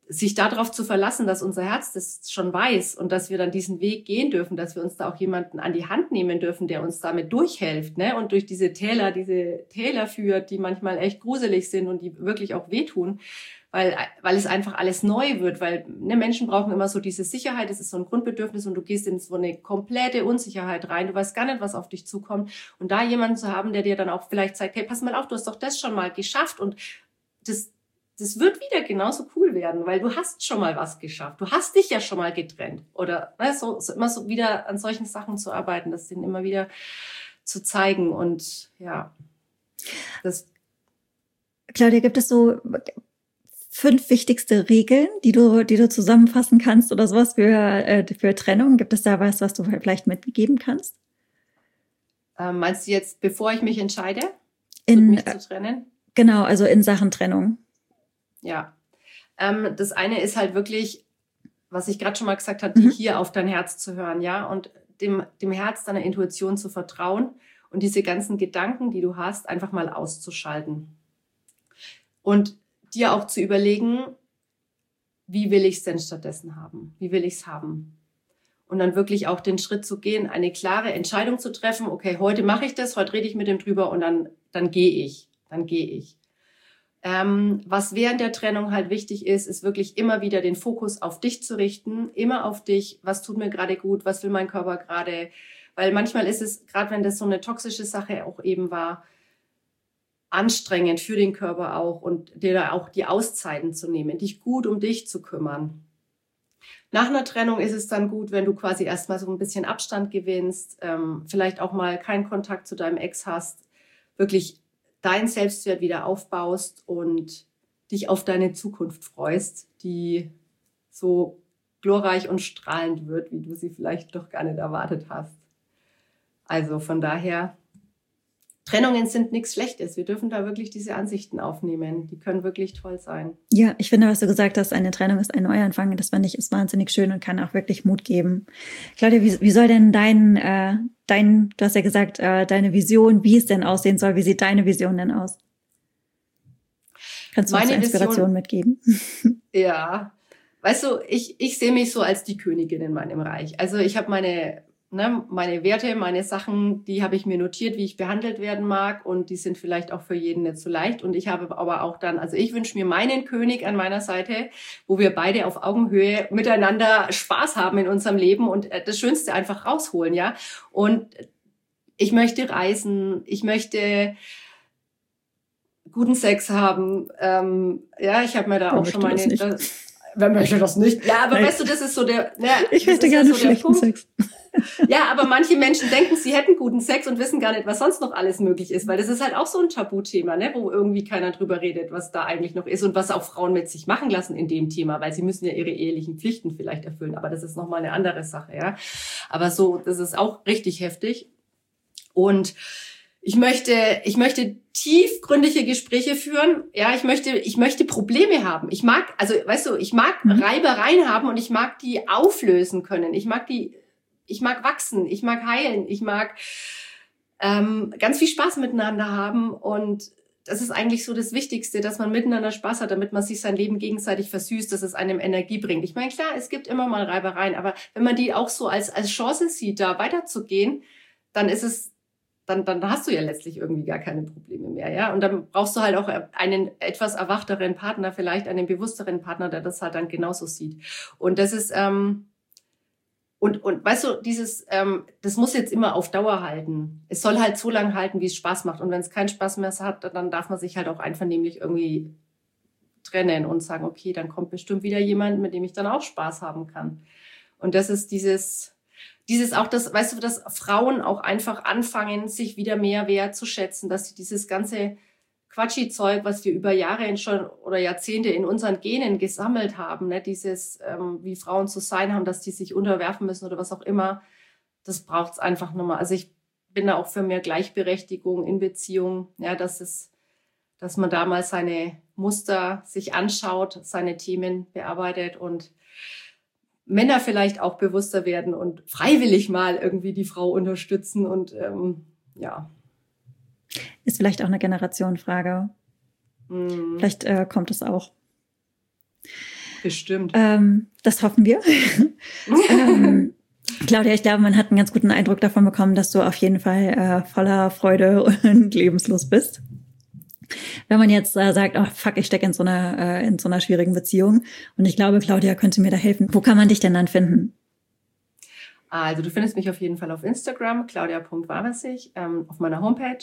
sich darauf zu verlassen, dass unser Herz das schon weiß und dass wir dann diesen Weg gehen dürfen, dass wir uns da auch jemanden an die Hand nehmen dürfen, der uns damit durchhilft, ne? Und durch diese Täler führt, die manchmal echt gruselig sind und die wirklich auch wehtun, weil es einfach alles neu wird, weil Menschen brauchen immer so diese Sicherheit, das ist so ein Grundbedürfnis und du gehst in so eine komplette Unsicherheit rein, du weißt gar nicht, was auf dich zukommt und da jemanden zu haben, der dir dann auch vielleicht sagt, hey, pass mal auf, du hast doch das schon mal geschafft und das wird wieder genauso cool werden, weil du hast schon mal was geschafft. Du hast dich ja schon mal getrennt. Oder so immer so wieder an solchen Sachen zu arbeiten, das denen immer wieder zu zeigen. Und ja, das. Claudia, gibt es so 5 wichtigste Regeln, die du zusammenfassen kannst oder sowas für Trennung? Gibt es da was du vielleicht mitgeben kannst? Meinst du jetzt, bevor ich mich entscheide, mich zu trennen? Genau, also in Sachen Trennung. Ja, das eine ist halt wirklich, was ich gerade schon mal gesagt habe, hier auf dein Herz zu hören, ja, und dem Herz, deiner Intuition zu vertrauen und diese ganzen Gedanken, die du hast, einfach mal auszuschalten. Und dir auch zu überlegen, wie will ich es denn stattdessen haben? Wie will ich es haben? Und dann wirklich auch den Schritt zu gehen, eine klare Entscheidung zu treffen, okay, heute mache ich das, heute rede ich mit dem drüber und dann gehe ich. Was während der Trennung halt wichtig ist wirklich immer wieder den Fokus auf dich zu richten, immer auf dich, was tut mir gerade gut, was will mein Körper gerade, weil manchmal ist es, gerade wenn das so eine toxische Sache auch eben war, anstrengend für den Körper auch und dir da auch die Auszeiten zu nehmen, dich gut um dich zu kümmern. Nach einer Trennung ist es dann gut, wenn du quasi erstmal so ein bisschen Abstand gewinnst, vielleicht auch mal keinen Kontakt zu deinem Ex hast, wirklich deinen Selbstwert wieder aufbaust und dich auf deine Zukunft freust, die so glorreich und strahlend wird, wie du sie vielleicht doch gar nicht erwartet hast. Also von daher, Trennungen sind nichts Schlechtes. Wir dürfen da wirklich diese Ansichten aufnehmen. Die können wirklich toll sein. Ja, ich finde, was du gesagt hast, eine Trennung ist ein Neuanfang. Das fand ich ist wahnsinnig schön und kann auch wirklich Mut geben. Claudia, wie soll denn du hast ja gesagt, deine Vision, wie es denn aussehen soll, wie sieht deine Vision denn aus? Kannst du uns eine Inspiration mitgeben? Ja, weißt du, ich sehe mich so als die Königin in meinem Reich. Also ich habe meine Werte, meine Sachen, die habe ich mir notiert, wie ich behandelt werden mag und die sind vielleicht auch für jeden nicht so leicht und ich habe aber auch dann, also ich wünsche mir meinen König an meiner Seite, wo wir beide auf Augenhöhe miteinander Spaß haben in unserem Leben und das Schönste einfach rausholen, ja, und ich möchte reisen, ich möchte guten Sex haben, ja, ich habe mir da auch schon meine... Wer möchte das nicht? Ja, aber weißt du, das ist so der... Ja, ich möchte gerne so schlechten Sex. Ja, aber manche Menschen denken, sie hätten guten Sex und wissen gar nicht, was sonst noch alles möglich ist, weil das ist halt auch so ein Tabuthema, ne, wo irgendwie keiner drüber redet, was da eigentlich noch ist und was auch Frauen mit sich machen lassen in dem Thema, weil sie müssen ja ihre ehelichen Pflichten vielleicht erfüllen, aber das ist nochmal eine andere Sache, ja. Aber so, das ist auch richtig heftig. Und ich möchte tiefgründige Gespräche führen. Ja, ich möchte Probleme haben. Ich mag Reibereien haben und ich mag die auflösen können. Ich mag wachsen, ich mag heilen, ich mag ganz viel Spaß miteinander haben und das ist eigentlich so das Wichtigste, dass man miteinander Spaß hat, damit man sich sein Leben gegenseitig versüßt, dass es einem Energie bringt. Ich meine, klar, es gibt immer mal Reibereien, aber wenn man die auch so als Chance sieht, da weiterzugehen, dann ist es dann hast du ja letztlich irgendwie gar keine Probleme mehr, ja. Und dann brauchst du halt auch einen etwas erwachteren Partner, vielleicht einen bewussteren Partner, der das halt dann genauso sieht. Und das ist und weißt du, das muss jetzt immer auf Dauer halten. Es soll halt so lange halten, wie es Spaß macht. Und wenn es keinen Spaß mehr hat, dann darf man sich halt auch einvernehmlich irgendwie trennen und sagen, okay, dann kommt bestimmt wieder jemand, mit dem ich dann auch Spaß haben kann. Und das ist dieses auch das, weißt du, dass Frauen auch einfach anfangen, sich wieder mehr wertzuschätzen, dass sie dieses ganze Quatschi-Zeug, was wir über Jahre schon oder Jahrzehnte in unseren Genen gesammelt haben, ne, dieses, wie Frauen zu sein haben, dass die sich unterwerfen müssen oder was auch immer, das braucht's einfach nochmal. Also ich bin da auch für mehr Gleichberechtigung in Beziehungen, ja, dass man da mal seine Muster sich anschaut, seine Themen bearbeitet und Männer vielleicht auch bewusster werden und freiwillig mal irgendwie die Frau unterstützen und ja. Ist vielleicht auch eine Generationenfrage. Vielleicht kommt es auch. Bestimmt. Das hoffen wir. Claudia, ich glaube, man hat einen ganz guten Eindruck davon bekommen, dass du auf jeden Fall voller Freude und lebenslust bist. Wenn man jetzt sagt, oh fuck, ich stecke in so einer schwierigen Beziehung und ich glaube, Claudia könnte mir da helfen. Wo kann man dich denn dann finden? Also du findest mich auf jeden Fall auf Instagram, claudia.waversich, auf meiner Homepage,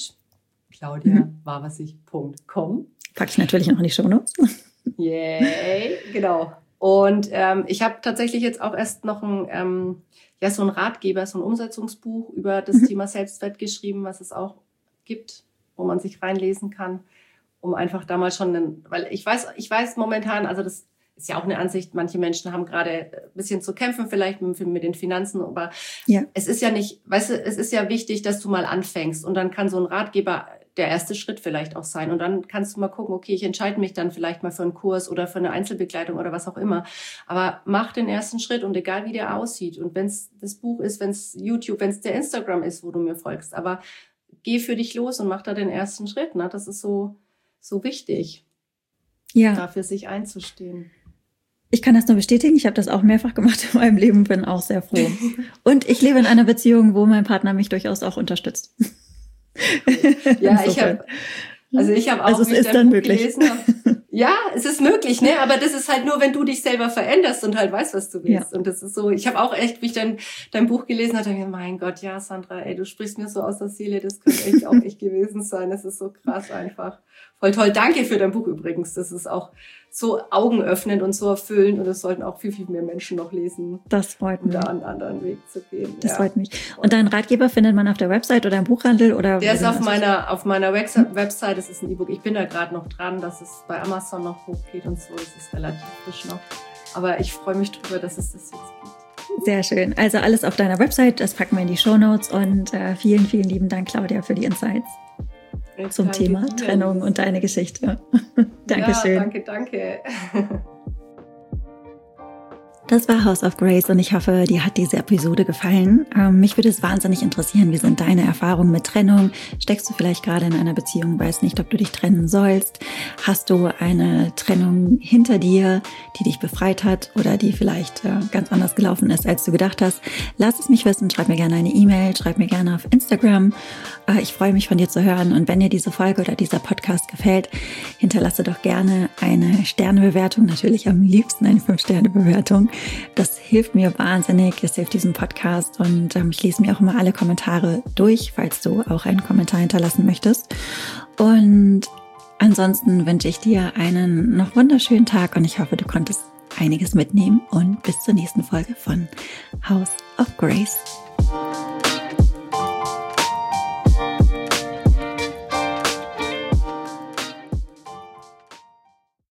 claudiawaversich.com. Packe ich natürlich noch in die Shownotes. Yay, genau. Und ich habe tatsächlich jetzt auch erst noch so ein Ratgeber, so ein Umsetzungsbuch über das Thema Selbstwert geschrieben, was es auch gibt, wo man sich reinlesen kann, um einfach damals schon, weil ich weiß momentan, also das ist ja auch eine Ansicht, manche Menschen haben gerade ein bisschen zu kämpfen, vielleicht mit den Finanzen, aber es ist ja nicht, weißt du, es ist ja wichtig, dass du mal anfängst und dann kann so ein Ratgeber der erste Schritt vielleicht auch sein und dann kannst du mal gucken, okay, ich entscheide mich dann vielleicht mal für einen Kurs oder für eine Einzelbegleitung oder was auch immer, aber mach den ersten Schritt und egal wie der aussieht und wenn es das Buch ist, wenn es YouTube, wenn es der Instagram ist, wo du mir folgst, aber geh für dich los und mach da den ersten Schritt, ne? Das ist so wichtig, dafür sich einzustehen. Ich kann das nur bestätigen. Ich habe das auch mehrfach gemacht in meinem Leben, bin auch sehr froh. Und ich lebe in einer Beziehung, wo mein Partner mich durchaus auch unterstützt. Ja, ich habe auch, also es ist dann möglich. Gelesen habe. Ja, es ist möglich, ne? Aber das ist halt nur, wenn du dich selber veränderst und halt weißt, was du willst. Ja. Und das ist so, ich habe auch echt, wie ich dein Buch gelesen habe, dachte ich mir, mein Gott, ja, Sandra, ey, du sprichst mir so aus der Seele, das könnte echt auch ich gewesen sein. Das ist so krass einfach. Voll toll. Danke für dein Buch übrigens. Das ist auch so augenöffnend und so erfüllend und das sollten auch viel, viel mehr Menschen noch lesen. Das freut mich. Um da einen anderen Weg zu gehen. Das freut mich. Und deinen Ratgeber findet man auf der Website oder im Buchhandel? Oder der ist auf meiner Website, das ist ein E-Book. Ich bin da gerade noch dran, dass es bei Amazon noch hochgeht und so. Es ist relativ frisch noch. Aber ich freue mich drüber, dass es das jetzt gibt. Sehr schön. Also alles auf deiner Website, das packen wir in die Shownotes und vielen, vielen lieben Dank, Claudia, für die Insights zum Thema Trennung und deine Geschichte. Dankeschön. Ja, danke. Das war House of Grace und ich hoffe, dir hat diese Episode gefallen. Mich würde es wahnsinnig interessieren, wie sind deine Erfahrungen mit Trennung? Steckst du vielleicht gerade in einer Beziehung, weißt nicht, ob du dich trennen sollst? Hast du eine Trennung hinter dir, die dich befreit hat oder die vielleicht ganz anders gelaufen ist, als du gedacht hast? Lass es mich wissen, schreib mir gerne eine E-Mail, schreib mir gerne auf Instagram. Ich freue mich, von dir zu hören und wenn dir diese Folge oder dieser Podcast gefällt, hinterlasse doch gerne eine Sternebewertung, natürlich am liebsten eine 5-Sterne-Bewertung. Das hilft mir wahnsinnig, es hilft diesem Podcast und ich lese mir auch immer alle Kommentare durch, falls du auch einen Kommentar hinterlassen möchtest. Und ansonsten wünsche ich dir einen noch wunderschönen Tag und ich hoffe, du konntest einiges mitnehmen und bis zur nächsten Folge von House of Grace.